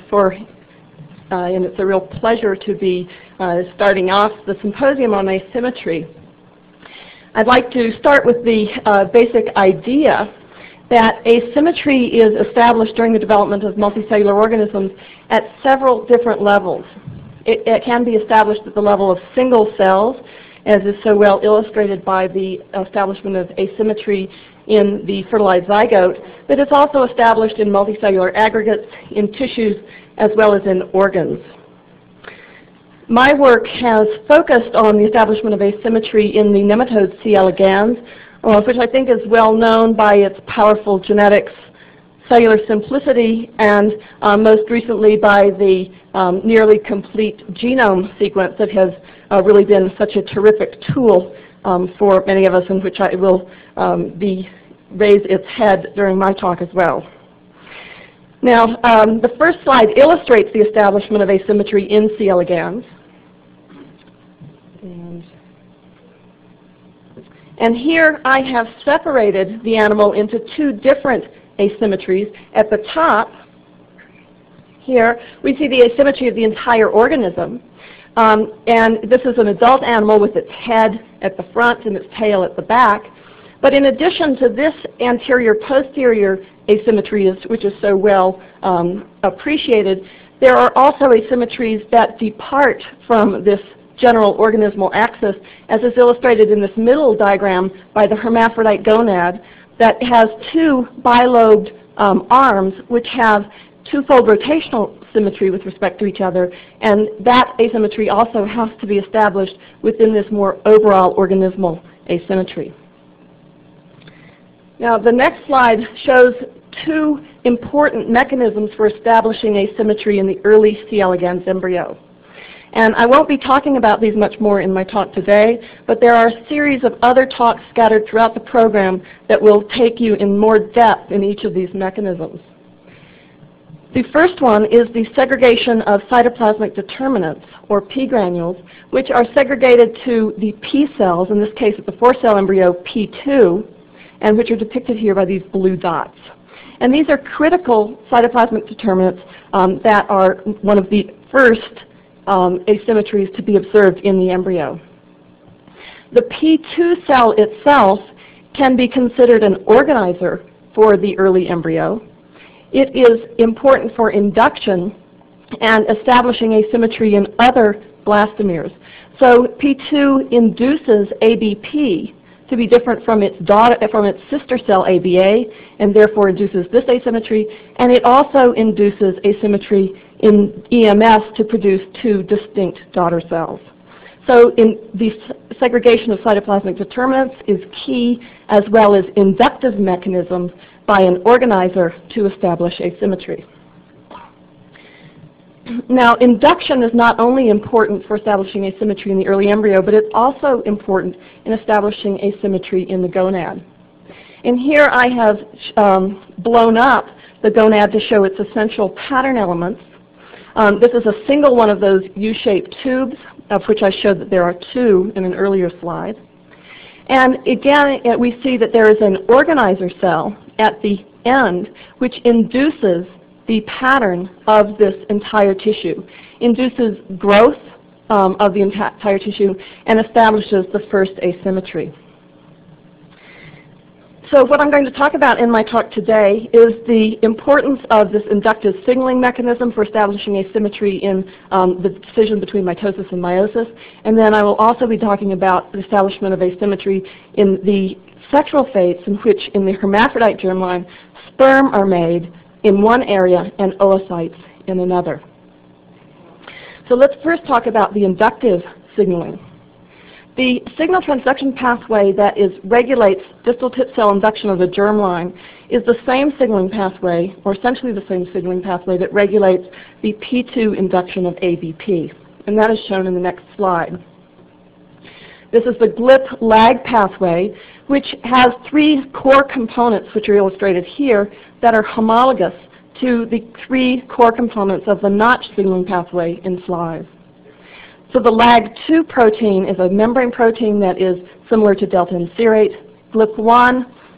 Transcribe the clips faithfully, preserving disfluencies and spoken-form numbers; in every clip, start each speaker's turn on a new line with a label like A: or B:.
A: for, uh, and it's a real pleasure to be uh, starting off the symposium on asymmetry. I'd like to start with the uh, basic idea that asymmetry is established during the development of multicellular organisms at several different levels. It, it can be established at the level of single cells, as is so well illustrated by the establishment of asymmetry in the fertilized zygote, but it's also established in multicellular aggregates, in tissues, as well as in organs. My work has focused on the establishment of asymmetry in the nematode C. elegans, uh, which I think is well known by its powerful genetics, cellular simplicity, and uh, most recently by the um, nearly complete genome sequence that has uh, really been such a terrific tool um, for many of us, in which I will um, be raise its head during my talk as well. Now, um, the first slide illustrates the establishment of asymmetry in C. elegans. And, and here I have separated the animal into two different asymmetries. At the top, here, we see the asymmetry of the entire organism. Um, and this is an adult animal with its head at the front and its tail at the back. But in addition to this anterior-posterior asymmetry, which is so well um, appreciated, there are also asymmetries that depart from this general organismal axis, as is illustrated in this middle diagram by the hermaphrodite gonad that has two bilobed um, arms which have twofold rotational symmetry with respect to each other, and that asymmetry also has to be established within this more overall organismal asymmetry. Now, the next slide shows two important mechanisms for establishing asymmetry in the early C. elegans embryo. And I won't be talking about these much more in my talk today, but there are a series of other talks scattered throughout the program that will take you in more depth in each of these mechanisms. The first one is the segregation of cytoplasmic determinants, or P granules, which are segregated to the P cells, in this case at the four-cell embryo P two, and which are depicted here by these blue dots. And these are critical cytoplasmic determinants um, that are one of the first um, asymmetries to be observed in the embryo. The P two cell itself can be considered an organizer for the early embryo. It is important for induction and establishing asymmetry in other blastomeres. So P two induces A B P to be different from its daughter, from its sister cell A B A, and therefore induces this asymmetry, and it also induces asymmetry in E M S to produce two distinct daughter cells. So in the segregation of cytoplasmic determinants is key, as well as inductive mechanisms by an organizer to establish asymmetry. Now, induction is not only important for establishing asymmetry in the early embryo, but it's also important in establishing asymmetry in the gonad. And here I have um, blown up the gonad to show its essential pattern elements. Um, this is a single one of those U-shaped tubes, of which I showed that there are two in an earlier slide. And again, we see that there is an organizer cell at the end, which induces the pattern of this entire tissue, induces growth um, of the entire tissue, and establishes the first asymmetry. So what I'm going to talk about in my talk today is the importance of this inductive signaling mechanism for establishing asymmetry in um, the decision between mitosis and meiosis. And then I will also be talking about the establishment of asymmetry in the sexual fates, in which in the hermaphrodite germline, sperm are made in one area and oocytes in another. So let's first talk about the inductive signaling. The signal transduction pathway that is, regulates distal tip cell induction of the germline is the same signaling pathway, or essentially the same signaling pathway, that regulates the P two induction of A B P. And that is shown in the next slide. This is the G L I P lag pathway, which has three core components, which are illustrated here, that are homologous to the three core components of the Notch signaling pathway in flies. So the lag two protein is a membrane protein that is similar to delta and serate. G L I P one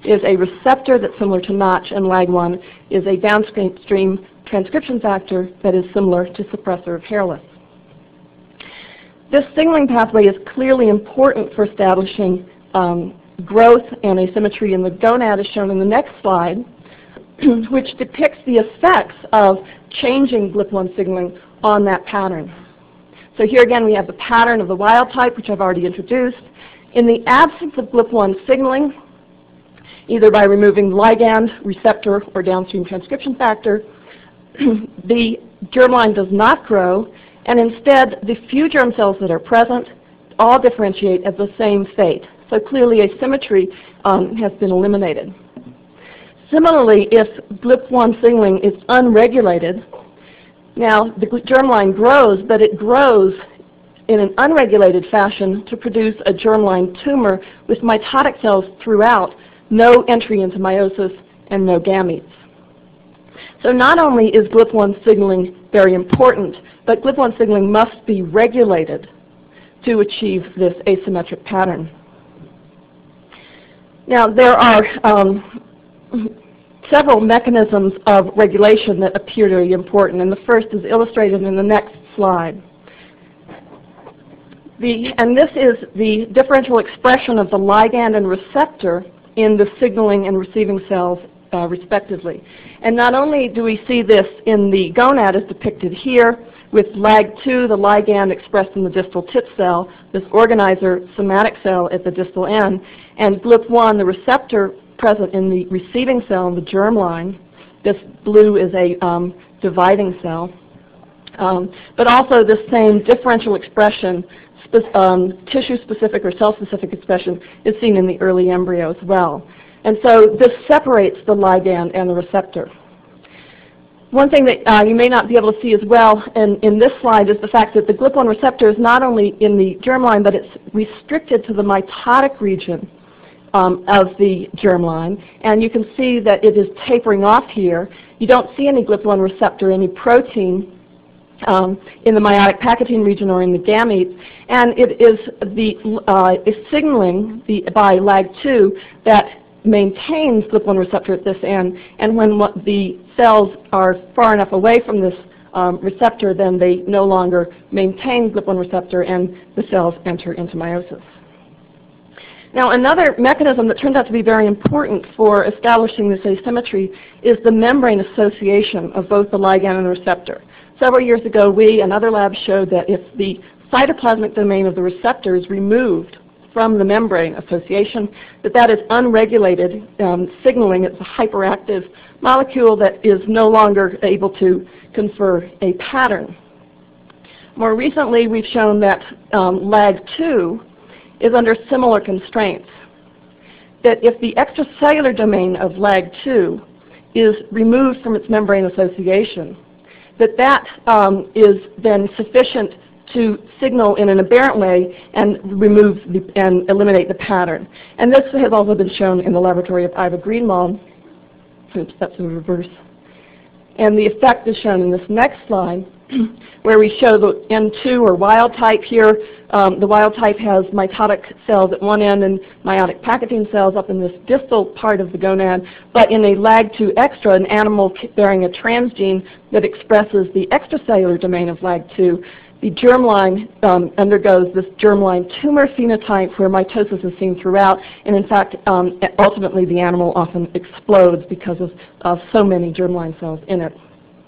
A: is a receptor that's similar to Notch, and lag one is a downstream transcription factor that is similar to suppressor of hair loss. This signaling pathway is clearly important for establishing um, growth and asymmetry in the gonad, as shown in the next slide, which depicts the effects of changing G L I P one signaling on that pattern. So here again we have the pattern of the wild type, which I've already introduced. In the absence of G L I P one signaling, either by removing ligand, receptor, or downstream transcription factor, the germline does not grow, and instead the few germ cells that are present all differentiate at the same fate. So clearly asymmetry um, has been eliminated. Similarly, if G L I P one signaling is unregulated, now the germline grows, but it grows in an unregulated fashion to produce a germline tumor with mitotic cells throughout, no entry into meiosis, and no gametes. So not only is G L I P one signaling very important, but G L I P one signaling must be regulated to achieve this asymmetric pattern. Now there are um, several mechanisms of regulation that appear to be important, and the first is illustrated in the next slide. The, and this is the differential expression of the ligand and receptor in the signaling and receiving cells uh, respectively. And not only do we see this in the gonad as depicted here, with lag two, the ligand expressed in the distal tit cell, this organizer somatic cell at the distal end, and G L I P one, the receptor present in the receiving cell in the germline. This blue is a um, dividing cell. Um, but also this same differential expression, spe um, tissue-specific or cell-specific expression, is seen in the early embryo as well. And so this separates the ligand and the receptor. One thing that uh, you may not be able to see as well in, in this slide is the fact that the G L I P one receptor is not only in the germline, but it's restricted to the mitotic region um, of the germline. And you can see that it is tapering off here. You don't see any G L I P one receptor, any protein um, in the meiotic packaging region or in the gametes. And it is the uh, is signaling the, by lag two that maintains G L I P one receptor at this end, and when what the cells are far enough away from this um, receptor, then they no longer maintain G L I P one receptor and the cells enter into meiosis. Now another mechanism that turns out to be very important for establishing this asymmetry is the membrane association of both the ligand and the receptor. Several years ago we and other labs showed that if the cytoplasmic domain of the receptor is removed from the membrane association, that that is unregulated um, signaling. It's a hyperactive molecule that is no longer able to confer a pattern. More recently, we've shown that um, lag two is under similar constraints, that if the extracellular domain of lag two is removed from its membrane association, that that um, is then sufficient to signal in an aberrant way and remove the, and eliminate the pattern. And this has also been shown in the laboratory of Iva Greenwald. Oops, that's in reverse. And the effect is shown in this next slide, where we show the N two or wild type here. Um, the wild type has mitotic cells at one end and meiotic packaging cells up in this distal part of the gonad, but in a lag two extra, an animal bearing a transgene that expresses the extracellular domain of lag two, the germline um, undergoes this germline tumor phenotype where mitosis is seen throughout, and in fact, um, ultimately the animal often explodes because of, of so many germline cells in it.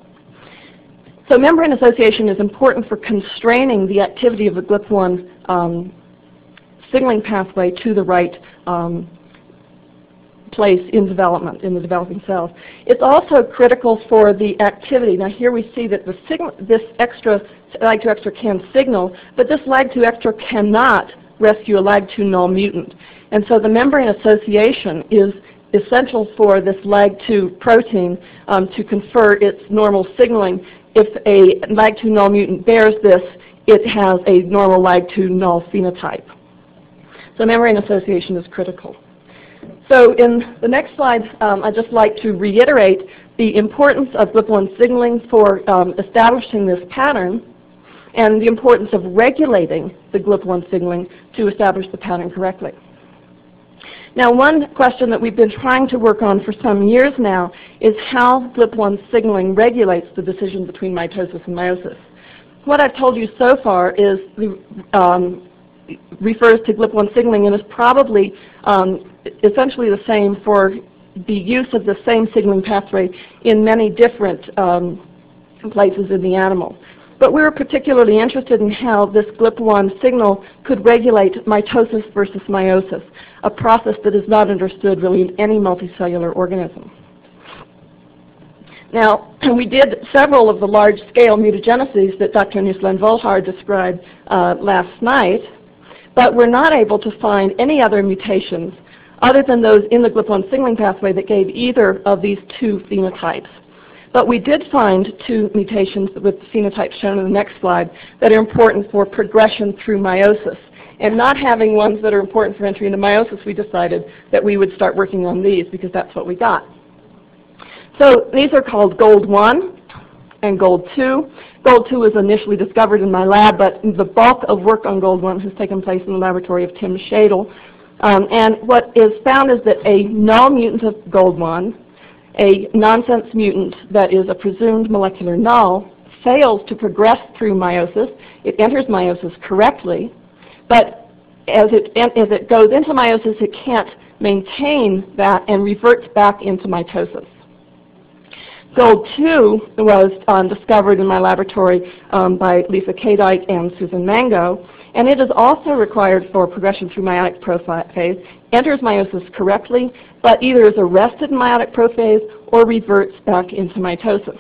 A: So membrane association is important for constraining the activity of the G L I P one um, signaling pathway to the right um, place in development, in the developing cells. It's also critical for the activity. Now here we see that the signal, this extra lag two extra can signal, but this lag two extra cannot rescue a lag two null mutant. And so the membrane association is essential for this lag two protein um, to confer its normal signaling. If a lag two null mutant bears this, it has a normal lag two null phenotype. So membrane association is critical. So in the next slide, um, I'd just like to reiterate the importance of G L I P one signaling for um, establishing this pattern, and the importance of regulating the G L I P one signaling to establish the pattern correctly. Now, one question that we've been trying to work on for some years now is how G L I P one signaling regulates the decision between mitosis and meiosis. What I've told you so far is um, refers to G L I P one signaling and is probably um, essentially the same for the use of the same signaling pathway in many different um, places in the animal. But we were particularly interested in how this G L I P one signal could regulate mitosis versus meiosis, a process that is not understood really in any multicellular organism. Now, we did several of the large-scale mutageneses that Doctor Nusslein-Volhard described uh, last night, but we're not able to find any other mutations other than those in the G L I P one signaling pathway that gave either of these two phenotypes. But we did find two mutations with the phenotypes shown in the next slide that are important for progression through meiosis. And not having ones that are important for entry into meiosis, we decided that we would start working on these because that's what we got. So these are called Gold one and Gold two. Gold two was initially discovered in my lab, but the bulk of work on Gold one has taken place in the laboratory of Tim Shadle. Um, and what is found is that a null mutant of Gold one, a nonsense mutant that is a presumed molecular null, fails to progress through meiosis. It enters meiosis correctly, but as it, as it goes into meiosis, it can't maintain that and reverts back into mitosis. Gold two was um, discovered in my laboratory um, by Lisa Kadike and Susan Mango, and it is also required for progression through meiotic prophase, enters meiosis correctly, but either is arrested in meiotic prophase or reverts back into mitosis.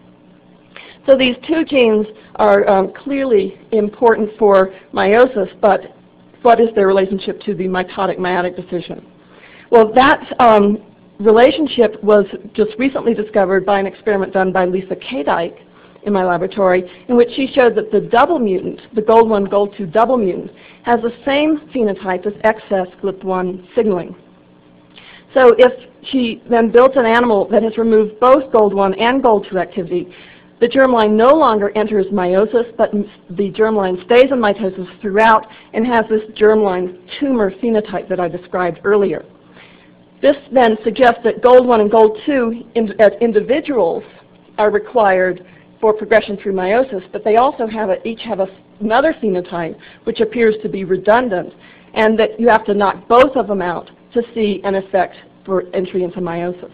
A: So these two genes are um, clearly important for meiosis, but what is their relationship to the mitotic meiotic decision? Well, that um, relationship was just recently discovered by an experiment done by Lisa Kadike in my laboratory, in which she showed that the double mutant, the Gold one, Gold two double mutant, has the same phenotype as excess G L I P one signaling. So if she then built an animal that has removed both Gold one and Gold two activity, the germline no longer enters meiosis, but the germline stays in mitosis throughout and has this germline tumor phenotype that I described earlier. This then suggests that Gold one and Gold two in, as individuals are required for progression through meiosis, but they also have a, each have a, another phenotype which appears to be redundant, and that you have to knock both of them out to see an effect for entry into meiosis.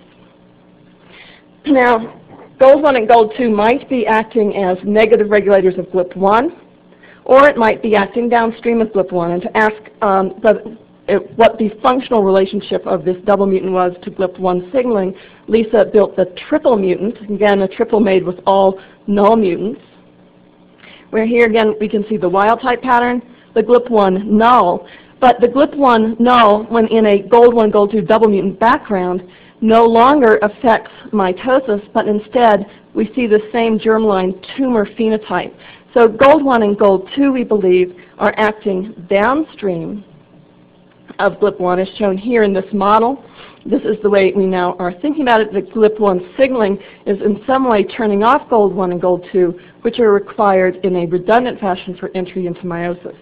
A: Now, Gold one and Gold two might be acting as negative regulators of G L I P one, or it might be acting downstream of G L I P one. And to ask um, the, it, what the functional relationship of this double mutant was to G L I P one signaling, Lisa built the triple mutant, again a triple made with all null mutants, where here again we can see the wild type pattern, the G L I P one null, but the G L I P one null, when in a Gold one, Gold two double mutant background, no longer affects mitosis, but instead we see the same germline tumor phenotype. So Gold one and Gold two, we believe, are acting downstream of G L I P one, as shown here in this model. This is the way we now are thinking about it. The G L I P one signaling is in some way turning off Gold one and Gold two, which are required in a redundant fashion for entry into meiosis.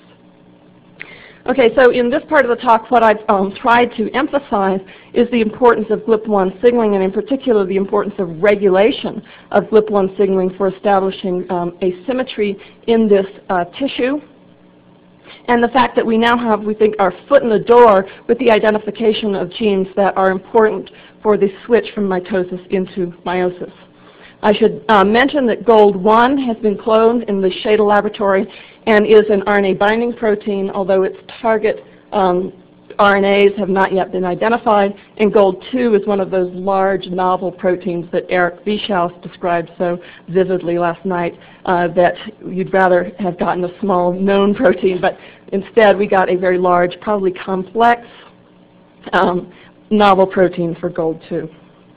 A: Okay, so in this part of the talk, what I've um, tried to emphasize is the importance of G L I P one signaling, and in particular the importance of regulation of G L I P one signaling for establishing um, asymmetry in this uh, tissue, and the fact that we now have, we think, our foot in the door with the identification of genes that are important for the switch from mitosis into meiosis. I should uh, mention that Gold one has been cloned in the Shadle laboratory and is an R N A binding protein, although its target um, R N As have not yet been identified, and Gold two is one of those large novel proteins that Eric Wieschaus described so vividly last night, uh, that you'd rather have gotten a small known protein, but instead we got a very large, probably complex um, novel protein for Gold two.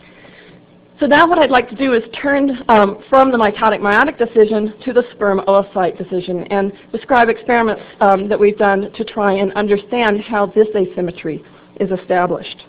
A: So now what I'd like to do is turn um, from the mitotic meiotic decision to the sperm oocyte decision and describe experiments um, that we've done to try and understand how this asymmetry is established.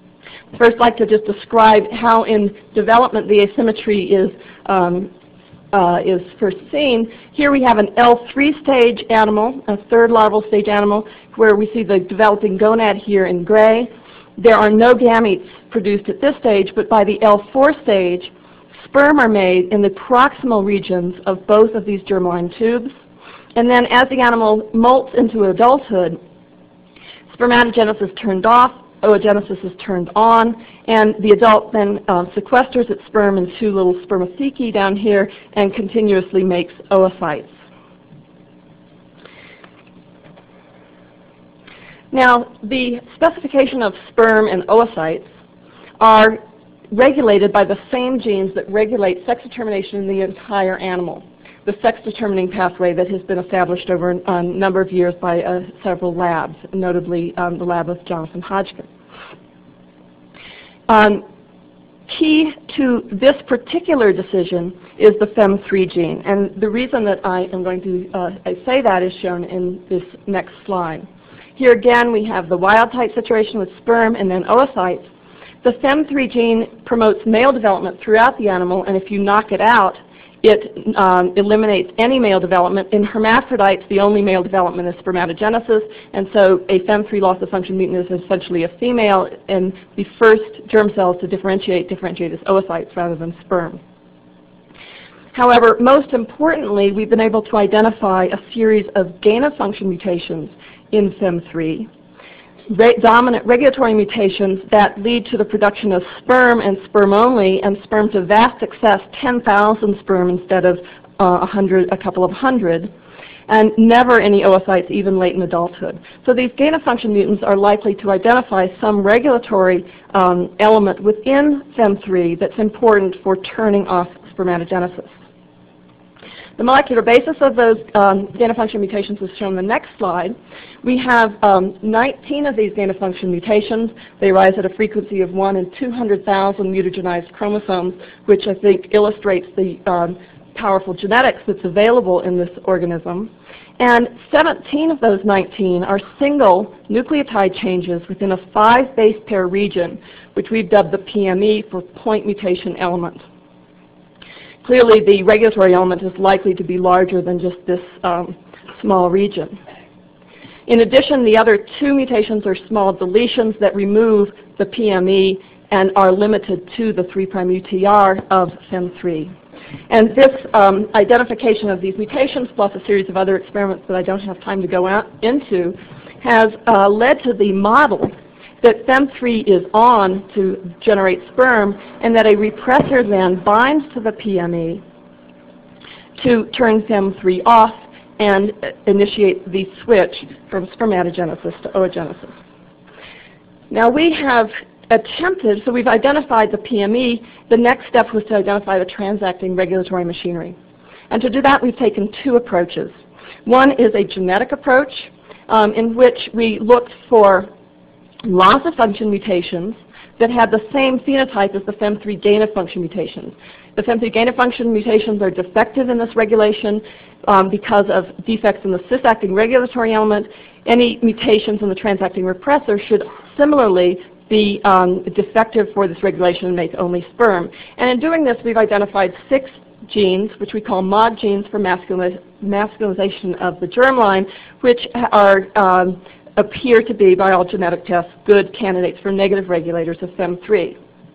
A: First, I'd like to just describe how in development the asymmetry is um, uh, is first seen. Here we have an L three stage animal, a third larval stage animal, where we see the developing gonad here in gray. There are no gametes produced at this stage, but by the L four stage, sperm are made in the proximal regions of both of these germline tubes. And then as the animal molts into adulthood, spermatogenesis turned off, oogenesis is turned on, and the adult then uh, sequesters its sperm in two little spermathecae down here and continuously makes oocytes. Now, the specification of sperm and oocytes are regulated by the same genes that regulate sex determination in the entire animal, the sex-determining pathway that has been established over a number of years by uh, several labs, notably um, the lab of Jonathan Hodgkin. Um, key to this particular decision is the F E M three gene, and the reason that I am going to uh, say that is shown in this next slide. Here again we have the wild-type situation with sperm and then oocytes. The F E M three gene promotes male development throughout the animal, and if you knock it out, it um, eliminates any male development. In hermaphrodites, the only male development is spermatogenesis, and so a F E M three loss of function mutant is essentially a female, and the first germ cells to differentiate differentiate as oocytes rather than sperm. However, most importantly, we've been able to identify a series of gain-of-function mutations in F E M three, Re dominant regulatory mutations that lead to the production of sperm and sperm only, and sperm to vast excess, ten thousand sperm instead of uh, a, hundred, a couple of hundred, and never any oocytes even late in adulthood. So these gain-of-function mutants are likely to identify some regulatory um, element within F E M three that's important for turning off spermatogenesis. The molecular basis of those um, gain-of-function mutations is shown in the next slide. We have um, nineteen of these gain-of-function mutations. They rise at a frequency of one in two hundred thousand mutagenized chromosomes, which I think illustrates the um, powerful genetics that's available in this organism. And seventeen of those nineteen are single nucleotide changes within a five base pair region, which we've dubbed the P M E for point mutation element. Clearly, the regulatory element is likely to be larger than just this um, small region. In addition, the other two mutations are small deletions that remove the P M E and are limited to the three prime U T R of F E M three. And this um, identification of these mutations, plus a series of other experiments that I don't have time to go out into, has uh, led to the model that F E M three is on to generate sperm, and that a repressor then binds to the P M E to turn F E M three off and initiate the switch from spermatogenesis to oogenesis. Now we have attempted, so we've identified the P M E. The next step was to identify the transacting regulatory machinery. And to do that, we've taken two approaches. One is a genetic approach um, in which we looked for loss of function mutations that had the same phenotype as the F E M three gain of function mutations. The F E M three gain of function mutations are defective in this regulation um, because of defects in the cis-acting regulatory element. Any mutations in the transacting repressor should similarly be um, defective for this regulation and make only sperm. And in doing this, we've identified six genes, which we call mod genes for masculini masculinization of the germline, which are um, appear to be, by all genetic tests, good candidates for negative regulators of F E M three.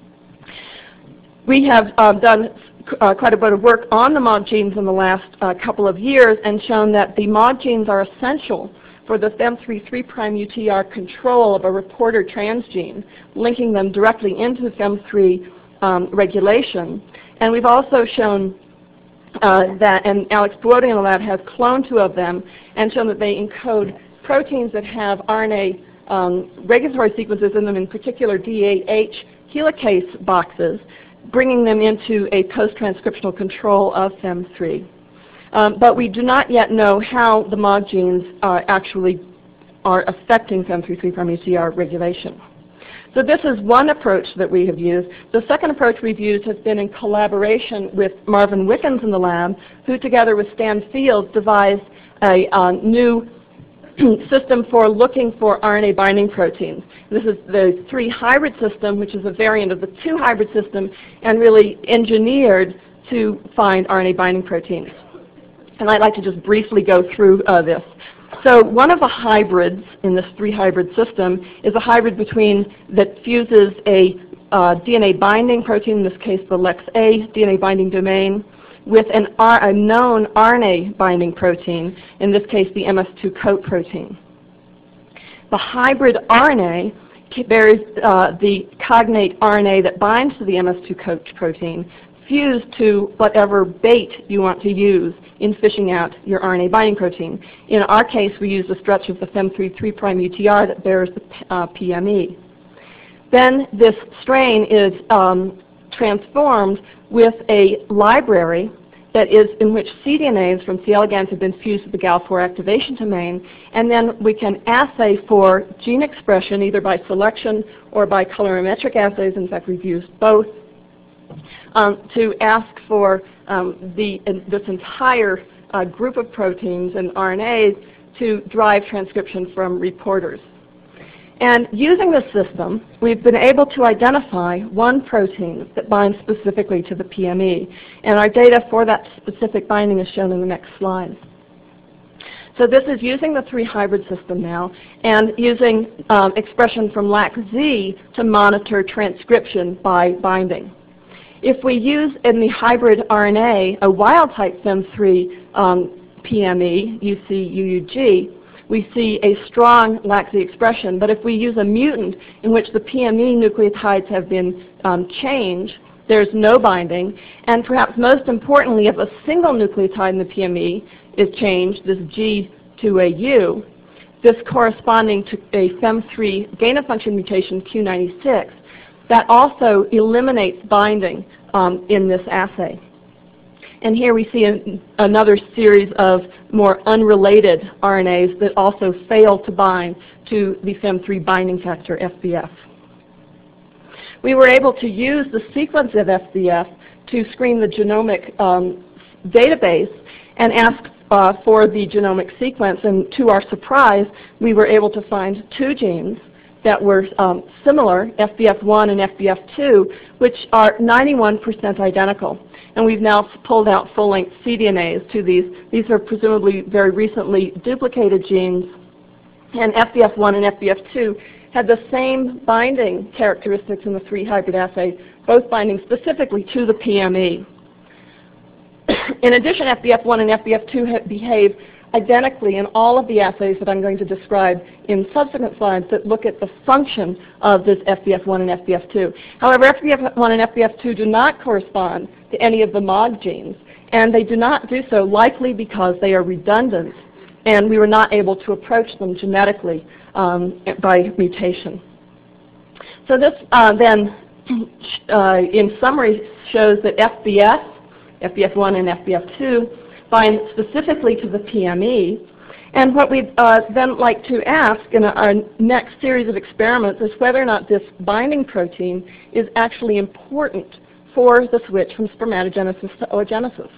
A: We have um, done uh, quite a bit of work on the mod genes in the last uh, couple of years and shown that the mod genes are essential for the F E M three three prime U T R control of a reporter transgene, linking them directly into F E M three um, regulation. And we've also shown uh, that, and Alex Buodi in the lab has cloned two of them and shown that they encode proteins that have R N A um, regulatory sequences in them, in particular D eight H helicase boxes, bringing them into a post-transcriptional control of F E M three. Um, but we do not yet know how the mod genes uh, actually are affecting F E M three three prime U T R regulation. So this is one approach that we have used. The second approach we've used has been in collaboration with Marvin Wickens in the lab, who together with Stan Fields devised a uh, new system for looking for R N A binding proteins. This is the three hybrid system, which is a variant of the two hybrid system and really engineered to find R N A binding proteins. And I'd like to just briefly go through uh, this. So one of the hybrids in this three hybrid system is a hybrid between that fuses a uh, D N A binding protein, in this case the Lex A D N A binding domain, with an R a known R N A binding protein, in this case the M S two coat protein. The hybrid R N A bears uh, the cognate R N A that binds to the M S two coat protein, fused to whatever bait you want to use in fishing out your R N A binding protein. In our case, we use the stretch of the F E M three three' U T R that bears the uh, P M E. Then this strain is um, transformed with a library that is in which cDNAs from C. elegans have been fused with the Gal four activation domain, and then we can assay for gene expression either by selection or by colorimetric assays. In fact, we've used both, um, to ask for um, the, uh, this entire uh, group of proteins and R N As to drive transcription from reporters. And using this system, we've been able to identify one protein that binds specifically to the P M E. And our data for that specific binding is shown in the next slide. So this is using the three hybrid system now and using um, expression from L A C Z to monitor transcription by binding. If we use in the hybrid R N A a wild-type F E M three um, P M E, U C U U G, we see a strong L A C Z expression. But if we use a mutant in which the P M E nucleotides have been um, changed, there's no binding. And perhaps most importantly, if a single nucleotide in the P M E is changed, this G to a U, this corresponding to a F E M three gain-of-function mutation Q ninety-six, that also eliminates binding um, in this assay. And here we see an, another series of more unrelated R N As that also fail to bind to the F E M three binding factor F B F. We were able to use the sequence of F B F to screen the genomic um, database and ask uh, for the genomic sequence. And to our surprise, we were able to find two genes that were um, similar, F B F one and F B F two, which are ninety-one percent identical. And we've now pulled out full-length cDNAs to these. These are presumably very recently duplicated genes. And F B F one and F B F two had the same binding characteristics in the three hybrid assay, both binding specifically to the P M E. In addition, F B F one and F B F two behave identically in all of the assays that I'm going to describe in subsequent slides that look at the function of this F B F one and F B F two. However, F B F one and F B F two do not correspond to any of the M O D genes, and they do not do so likely because they are redundant, and we were not able to approach them genetically um, by mutation. So this uh, then, uh, in summary, shows that F B F, F B F one and F B F two bind specifically to the P M E. And what we'd uh, then like to ask in our next series of experiments is whether or not this binding protein is actually important for the switch from spermatogenesis to oogenesis.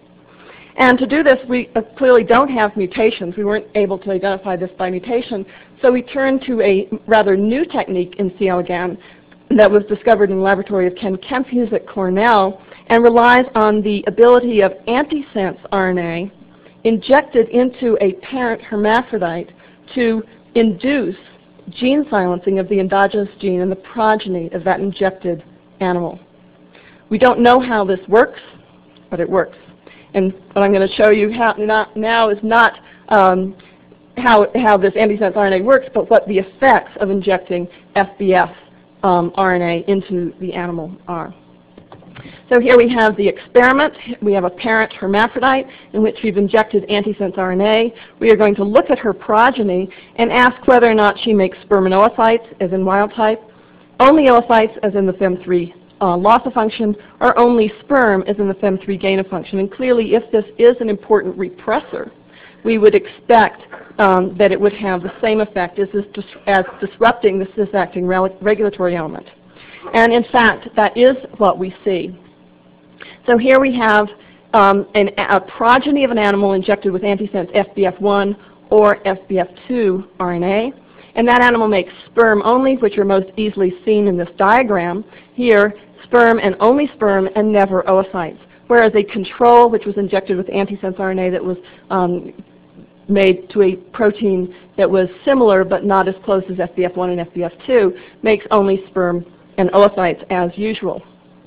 A: And to do this, we uh, clearly don't have mutations. We weren't able to identify this by mutation. So we turned to a rather new technique in C. elegans that was discovered in the laboratory of Ken Kemphues at Cornell, and relies on the ability of antisense R N A injected into a parent hermaphrodite to induce gene silencing of the endogenous gene in the progeny of that injected animal. We don't know how this works, but it works. And what I'm going to show you how not, now is not um, how, how this antisense R N A works, but what the effects of injecting F B F um, R N A into the animal are. So here we have the experiment. We have a parent hermaphrodite in which we've injected antisense R N A. We are going to look at her progeny and ask whether or not she makes spermanocytes, as in wild type, only oocytes, as in the F E M three uh, loss of function, or only sperm, as in the F E M three gain of function. And clearly, if this is an important repressor, we would expect um, that it would have the same effect as, this dis as disrupting the cis-acting regulatory element. And in fact, that is what we see. So here we have um, an, a progeny of an animal injected with antisense F B F one or F B F two R N A. And that animal makes sperm only, which are most easily seen in this diagram. Here, sperm and only sperm and never oocytes. whereas a control, which was injected with antisense R N A that was um, made to a protein that was similar but not as close as F B F one and F B F two, makes only sperm and oocytes as usual.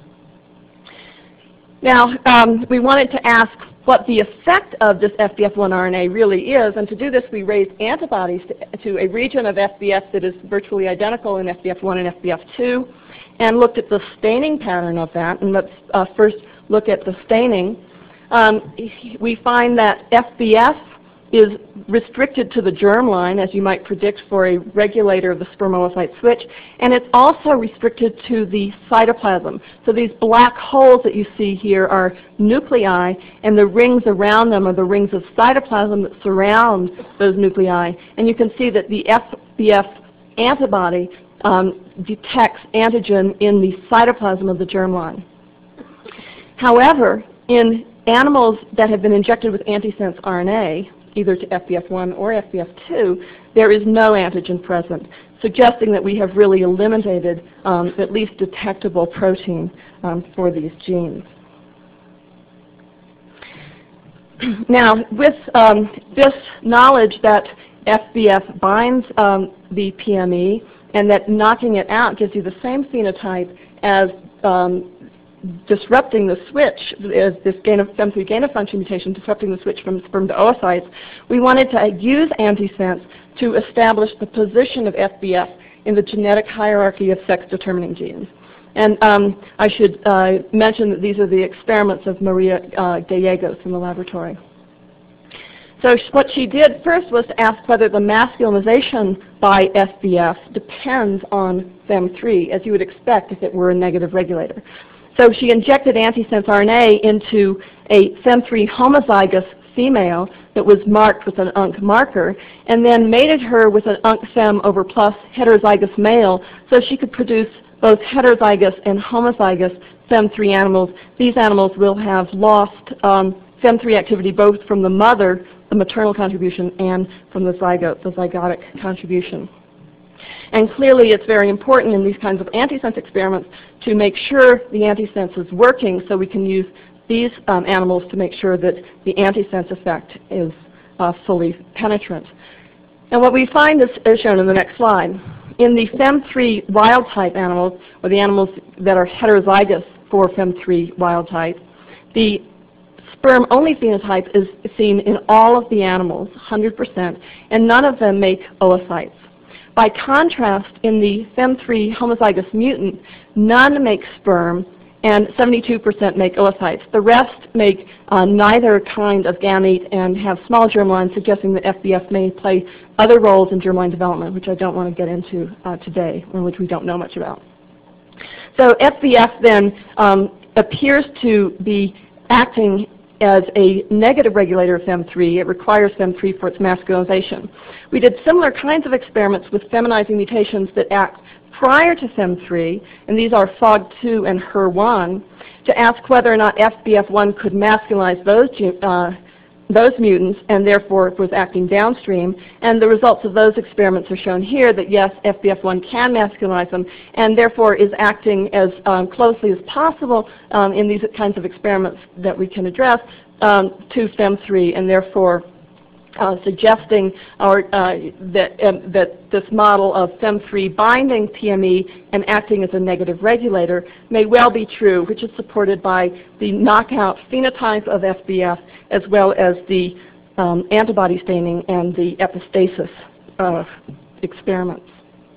A: Now, um, we wanted to ask what the effect of this F B F one R N A really is, and to do this we raised antibodies to, to a region of F B F that is virtually identical in F B F one and F B F two, and looked at the staining pattern of that. And let's uh, first look at the staining. Um, we find that F B F is restricted to the germline, as you might predict for a regulator of the spermoocyte switch, and it's also restricted to the cytoplasm. So these black holes that you see here are nuclei, and the rings around them are the rings of cytoplasm that surround those nuclei. And you can see that the F B F antibody um, detects antigen in the cytoplasm of the germline. However, in animals that have been injected with antisense R N A, either to F B F one or F B F two, there is no antigen present, suggesting that we have really eliminated um, at least detectable protein um, for these genes. Now, with um, this knowledge that F B F binds um, the P M E and that knocking it out gives you the same phenotype as um, disrupting the switch, is this gain of F E M three gain-of-function mutation disrupting the switch from sperm to oocytes, we wanted to use antisense to establish the position of F B F in the genetic hierarchy of sex-determining genes. And um, I should uh, mention that these are the experiments of Maria uh, Gallegos in the laboratory. So what she did first was to ask whether the masculinization by F B F depends on F E M three, as you would expect if it were a negative regulator. So she injected antisense R N A into a F E M three homozygous female that was marked with an U N C marker, and then mated her with an U N C F E M over plus heterozygous male so she could produce both heterozygous and homozygous F E M three animals. These animals will have lost um, F E M three activity both from the mother, the maternal contribution, and from the zygote, the zygotic contribution. And clearly it's very important in these kinds of antisense experiments to make sure the antisense is working, so we can use these um, animals to make sure that the antisense effect is uh, fully penetrant. And what we find is, is shown in the next slide. In the F E M three wild-type animals, or the animals that are heterozygous for F E M three wild-type, the sperm-only phenotype is seen in all of the animals, one hundred percent, and none of them make oocytes. By contrast, in the F E M three homozygous mutant, none make sperm, and seventy-two percent make oocytes. The rest make uh, neither kind of gamete and have small germline, suggesting that F B F may play other roles in germline development, which I don't want to get into uh, today, and which we don't know much about. So F B F then um, appears to be acting as a negative regulator of F E M three. It requires F E M three for its masculinization. We did similar kinds of experiments with feminizing mutations that act prior to F E M three, and these are F O G two and H E R one, to ask whether or not F B F one could masculinize those, uh, those mutants and therefore was acting downstream. And the results of those experiments are shown here, that yes, F B F one can masculinize them and therefore is acting as um, closely as possible um, in these kinds of experiments that we can address um, to F E M three, and therefore Uh, suggesting our, uh, that, um, that this model of F E M three binding P M E and acting as a negative regulator may well be true, which is supported by the knockout phenotype of F B F as well as the um, antibody staining and the epistasis uh, experiments.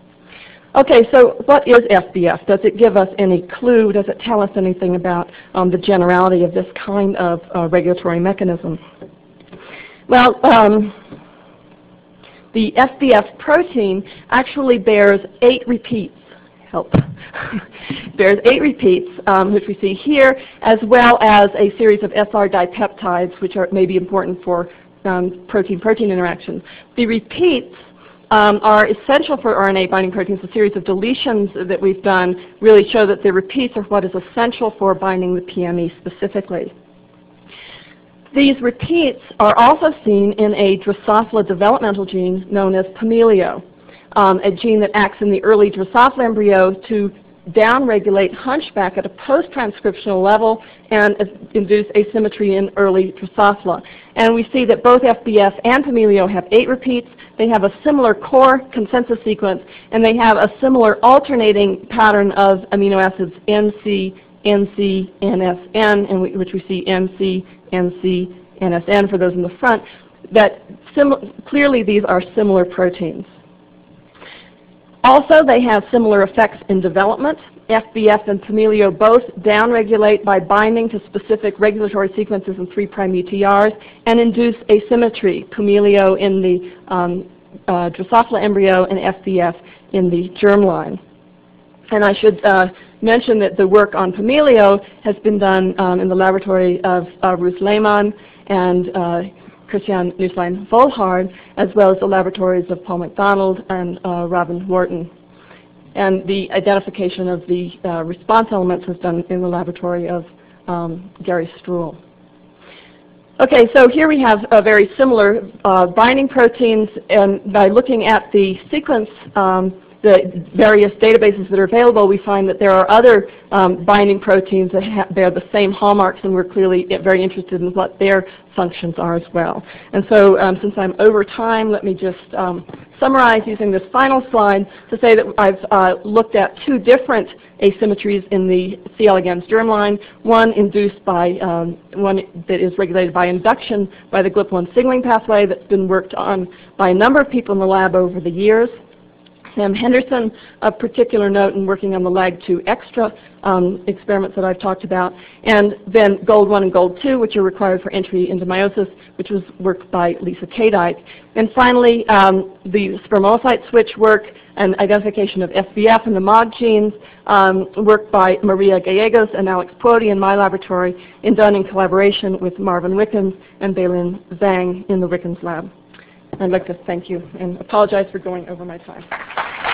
A: Okay, so what is F B F? Does it give us any clue? Does it tell us anything about um, the generality of this kind of uh, regulatory mechanism? Well, um, the F B F protein actually bears eight repeats. Help. bears eight repeats, um, which we see here, as well as a series of S R dipeptides, which are, may be important for um, protein-protein interactions. The repeats um, are essential for R N A binding proteins. A series of deletions that we've done really show that the repeats are what is essential for binding the P M E specifically. These repeats are also seen in a Drosophila developmental gene known as Pamelio, um, a gene that acts in the early Drosophila embryo to downregulate hunchback at a post-transcriptional level and induce asymmetry in early Drosophila. And we see that both F B F and Pamelio have eight repeats. They have a similar core consensus sequence, and they have a similar alternating pattern of amino acids N C, N C, N S N, in which we see N C, N C, N S N for those in the front, that clearly these are similar proteins. Also, they have similar effects in development. F B F and Pamelio both downregulate by binding to specific regulatory sequences in three prime U T Rs and induce asymmetry, Pamelio in the um, uh, Drosophila embryo and F B F in the germline. And I should uh, mention that the work on Pamelio has been done um, in the laboratory of uh, Ruth Lehmann and uh, Christian Nusslein-Volhard, as well as the laboratories of Paul McDonald and uh, Robin Wharton. And the identification of the uh, response elements was done in the laboratory of um, Gary Struhl. Okay, so here we have uh, very similar uh, binding proteins, and by looking at the sequence, um, the various databases that are available, we find that there are other um, binding proteins that ha bear the same hallmarks, and we're clearly very interested in what their functions are as well. And so um, since I'm over time, let me just um, summarize using this final slide to say that I've uh, looked at two different asymmetries in the C. elegans germline, one induced by, um, one that is regulated by induction by the G L P one signaling pathway that's been worked on by a number of people in the lab over the years. Sam Henderson, of particular note in working on the L A G two extra um, experiments that I've talked about, and then GOLD one and GOLD two, which are required for entry into meiosis, which was worked by Lisa Kadike. And finally, um, the spermoocyte switch work and identification of F B F and the M O D genes, um, work by Maria Gallegos and Alex Puodi in my laboratory, and done in collaboration with Marvin Wickens and Beilin Zhang in the Wickens lab. I'd like to thank you and apologize for going over my time.